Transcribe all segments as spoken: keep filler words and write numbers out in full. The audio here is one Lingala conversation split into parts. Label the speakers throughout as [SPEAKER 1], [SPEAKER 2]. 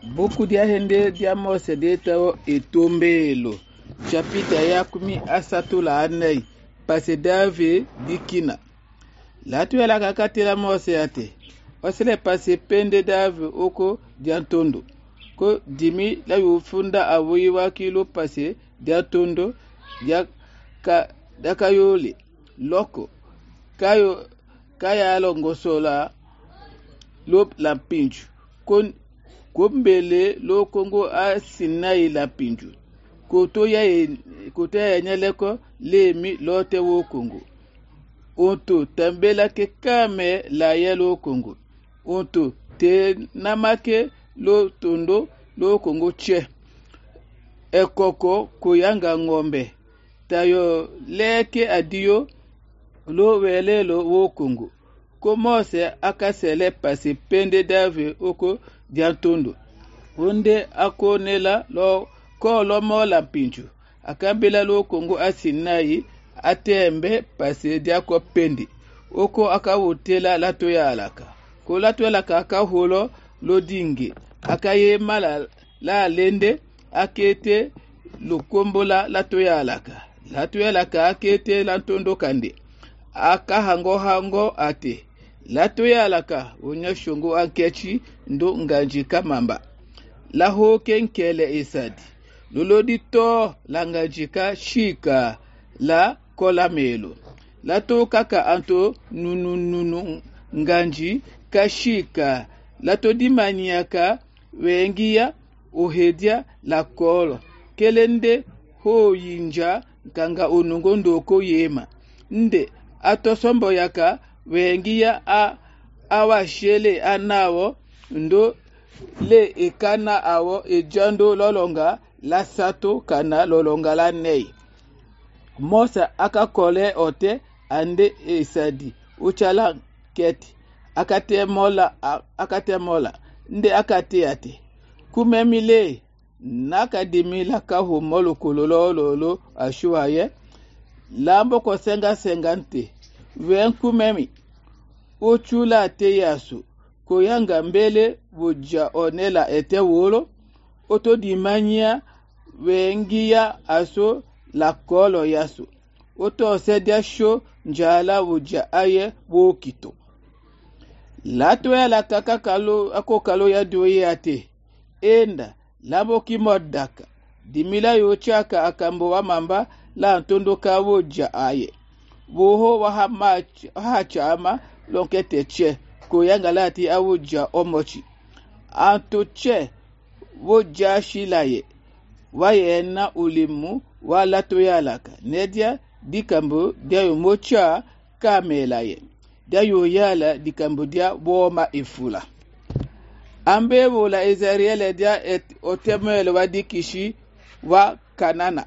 [SPEAKER 1] Buku dia hende dia Mose de tao etombelo. Chapita ya kumi asatu la anei. Pase Dave dikina. Latu ya la kakatila Mose ate. Osele pase pende Dave oko diantondo. Ko dimi la yufunda awui wakilo pase diantondo dia ka dakayole loko kayo kaya alongosola lop la pinchu kon kombele lo kongo a sinai la pinchu koto ya e, koto ya nyeleko lemi lote wo kongo onto tambela ke kame la yelo kongo onto te namake lo tondo lo kongo che ekoko kuyanga ngombe tayo leke adio lo welelo wo kongo ko Mose akasele pase pende Dave oko diantondo onde akonela lo ko lo mola pinchu akambela lo kongo asinai atembe pase diako pendi oko akawotela lato ya alaka ko lato alaka akaholo lo dinge akaye mala la lende akete lukombola lato ya alaka lato ya alaka akete lantondo kande aka hango hango ate lato ya alaka onya shongo ankechi ndo nganji kamamba laho kenkele isadi lolodi to langajika shika la kolamelo lato kaka anto nunu nunu nganji kashika lato dimaniaka wengia ohedia la kolo kelende ho yinja kanga onungo ndoko yema nde atosombo yaka wengia a awashele anawo ndo le ekana awo ejando lolonga la sato kana lolonga la nei Mosa akakole ote ande esadi uchala keti akate mola akate mola nde akate ate kumemile nakadimila kahu molo kololo lolo ashuaye lambo ko senga sengante wen kumemi uchula te yasu koyanga mbele buja onela ete wolo oto dimania wengia aso la kolo yasu oto sedia sho njala buja aye wokito lato ya la kaka kalo ako kalo ya doye ate enda labo kimodaka dimila yochaka akambo wa mamba la ntondo kawo ja aye woho wa hamacha hachama lonkete che koyanga lati awuja omochi anto che woja shilaye wayena ulimu wala toyalaka nedia dikambo dia mocha kamelaye dia yoyala dikambo dia boma ifula ambe wola Israel dia et otemele wadikishi wa kanana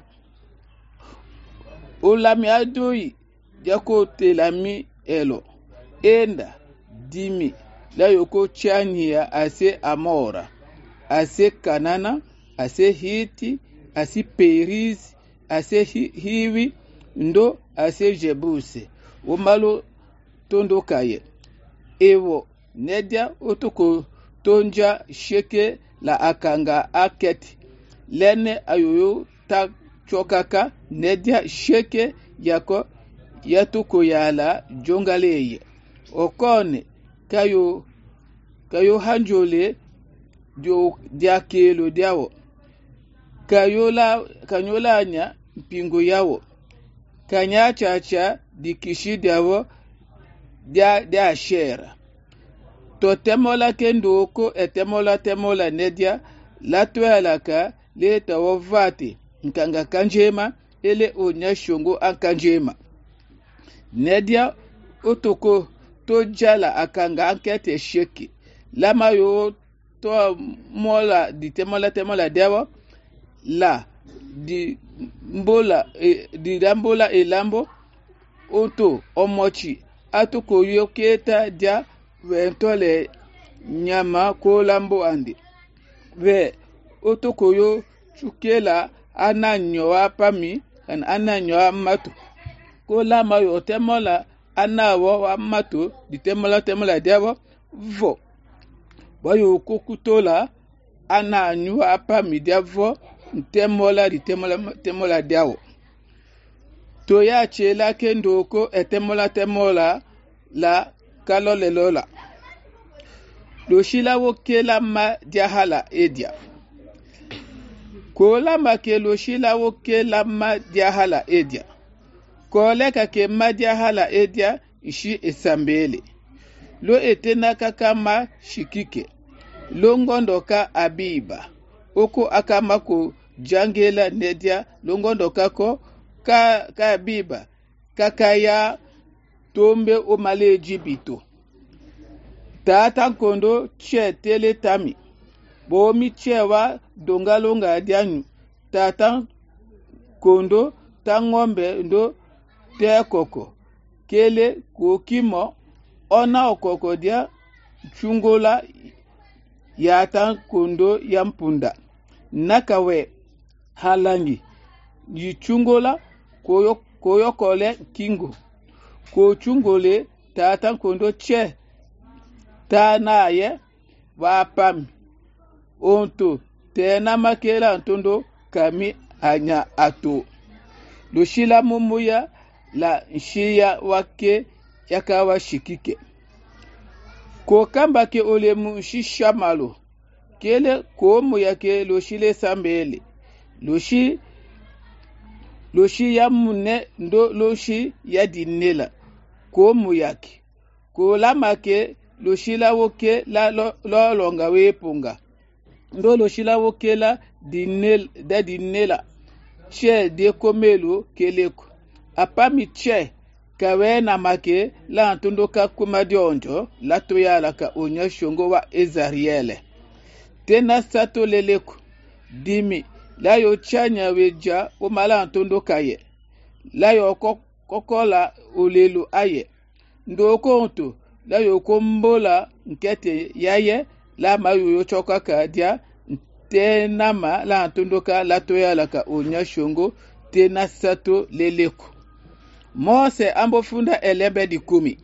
[SPEAKER 1] ulami adoi dia ko telami elo enda dimi la yoko chania ase amora ase kanana ase hiti ase periz ase hi, hiwi ndo ase jebuse umalo tondo kaye ewo nedia otoko tonja sheke la akanga aketi lene ayoyo ta chokaka nedia sheke yako yatuko yala jongaleye okone kayo kayo hanjole dio diakelo diawo kayola kanyola nya pingo yawo kanya chacha dikishi diawo dia dia shera to temola kendo ko etemola temola nedia latwalaka leta wovati nkanga kanjema ele onya shongo ankanjema nedia otoko to jala akanga ankete sheki lama yo to mola di temola temola dewa la di mbola e, di dambola elambo oto omochi atoko yoketa dia wentole nyama ko lambo andi we otoko yo chukela ananyo apami kan ananyo amatu ko lama yo temola anawo wa mato di temola temola dewa vo bayo kokutola ana nyu apa midiavo ntemola di temola temola diawo to ya chela kendoko etemola temola la kalole lola loshila wokela ma diahala edia kola make loshila wokela ma diahala edia koleka ke ma diahala edia ishi esambele lo etena kakama shikike longondoka abiba oko akama ko jangela nedia longondoka ko ka ka abiba kakaya tombe o male jibito tata kondo che tele tami bomi chewa dongalonga dianyu tata kondo tangombe ndo te koko kele kokimo ona okoko dia chungola ya tan kondo yampunda nakawe halangi yi chungola koyo koyo kole kingo ko chungole ta tan kondo che ta naye wa pam onto tena makela ntondo kami anya ato loshila mumuya la nshiya wake yakawa shikike ko kamba ke olemu shishamalo kele ko mu yake loshile sambele loshi loshi ya mune ndo loshi ya dinela ko mu yake ko lamake loshila woke la lo, lo longa wepunga ndo loshila woke la dinel da dinela che de komelo keleko apami che kawe na make la ntundoka kumadionjo la toyala ka onya shongo wa Ezariele tena sato leleku dimi la yo chanya weja o mala ntundoka ye la yo kokola olelo aye ndoko onto la yo kombola nkete yaye la mayo yo choka ka dia tena ma la ntundoka la toyala ka onya shongo tena sato leleku Mose ambo funda elembe di kumi.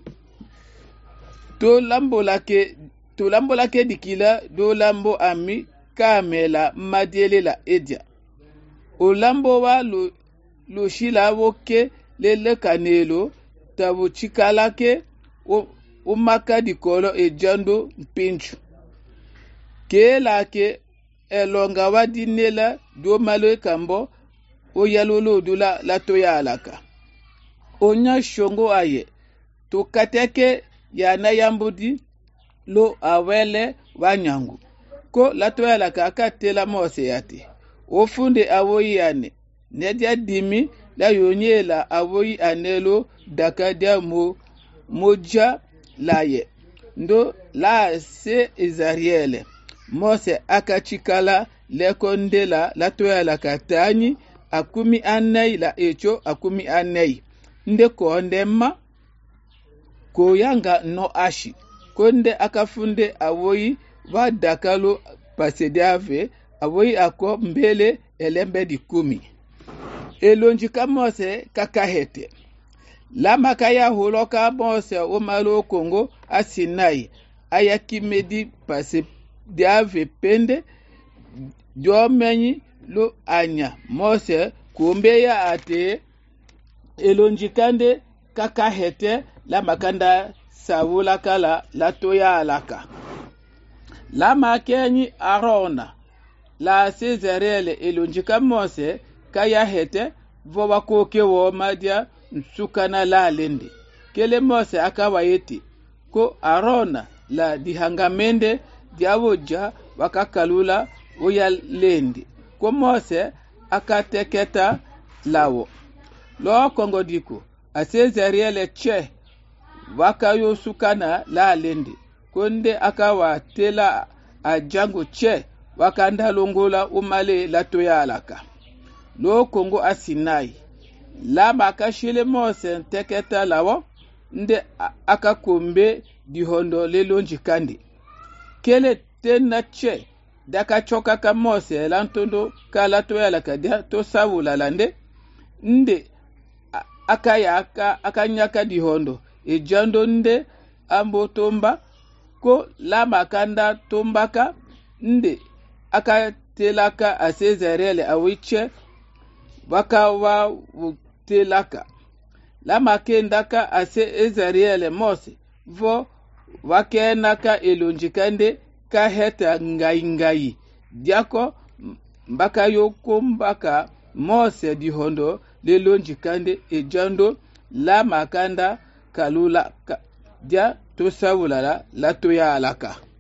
[SPEAKER 1] To lambo lake, to lambo lake dikila do lambo ami kamela madiele la edia. O lambo wa lo, lo shila woke lele kanelo tabu chikalake o, o maka di kolo e jando mpinchu. Ke lake elonga wa dinela do malo kambo o yalolo do la, la toya alaka. Onya shongo aye to kateke ya na yambudi lo awele wanyangu ko latoya la kakatela Mose yate ofunde awoyi ane nedia dimi la yonyela awoyi anelo dakadia mo moja laye ndo la se Ezariele Mose akachikala lekondela latoya la katanyi akumi anei la echo akumi anei nde ko ndema ko yanga no ashi konde akafunde awoyi wa dakalo pasediave awoyi ako mbele elembe di kumi elonji ka Mose kakahete lama kaya holoka Mose o malo Kongo asinai ayakimedi pasediave pende jomenyi lo anya Mose kumbeya ate elonjikande kakahete la makanda sawula kala la toya alaka la makenyi Arona la Ezariele elonjika Mose kaya hete vowa koke wo madia nsukana la lende kele Mose akawayeti ko Arona la dihangamende diawoja wakakalula oya lende ko Mose akateketa lawo lo kongo diko Ezariele che wakayo sukana la lende konde akawa tela ajango che wakanda longola umale la toyalaka lo kongo asinai la makashile Mose teketa lawo nde akakombe dihondo lelonji kandi kele tena che daka choka ka Mose lantondo kala toyalaka dia to sawula lande nde akaya aka akanyaka dihondo e jando nde ambo tomba ko la makanda tombaka nde aka telaka a Cesarele a wiche waka wa telaka la makendaka a Cesarele mose vo wakenaka elonjikande ka heta ngai ngai diako mbaka yoko mbaka mose di hondo le lonjikande e jando la makanda kalula ka, dia to sawulala la to ya alaka.